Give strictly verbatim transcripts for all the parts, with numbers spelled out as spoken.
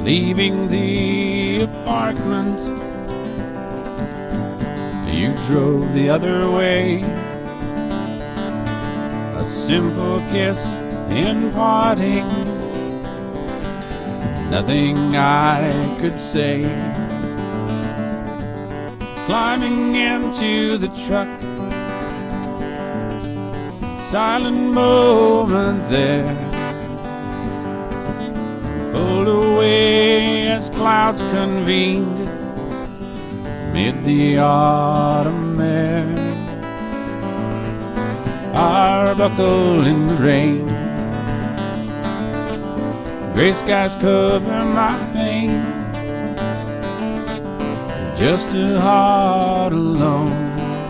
Leaving the apartment, you drove the other way. A simple kiss in parting, nothing I could say. Climbing into the truck, silent moment there. Pulled away as clouds convened mid the autumn air. Arbuckle in the rain, gray skies cover my pain. Just a heart alone,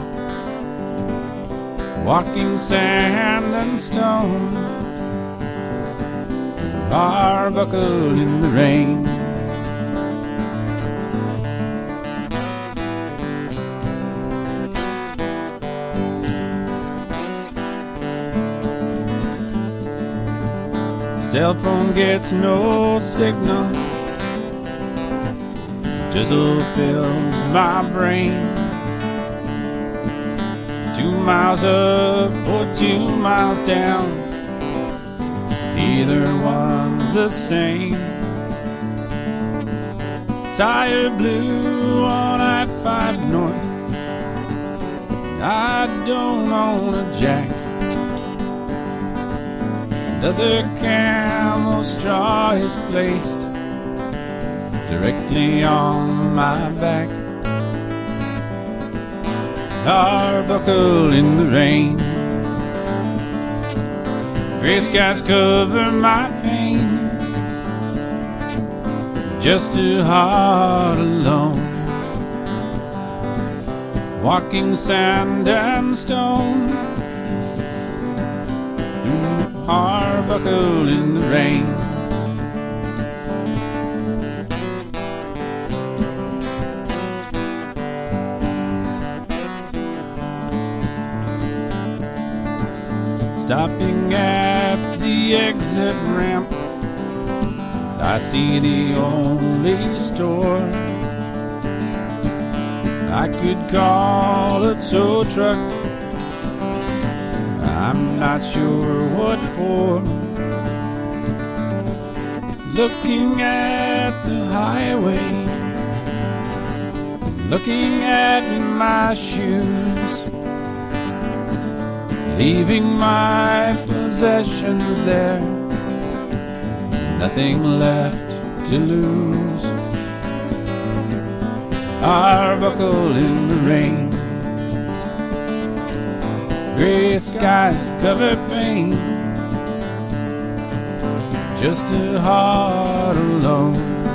walking sand and stone. Arbuckle in the rain. Cell phone gets no signal, drizzle fills my brain. Two miles up or two miles down, either one's the same. Tire blew on I five north, I don't own a jack. Leather camel straw is placed directly on my back. Arbuckle in the rain, gray skies cover my pain. Just a heart alone, walking sand and stone. Through Arbuckle in the rain. Stopping at the exit ramp, I see the only store I could call a tow truck. I'm not sure what for. Looking at the highway, looking at my shoes, leaving my possessions there, nothing left to lose. Arbuckle in the rain, gray skies cover pain. Just a heart alone,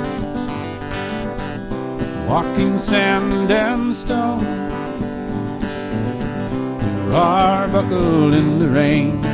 walking sand and stone. Arbuckle in the rain.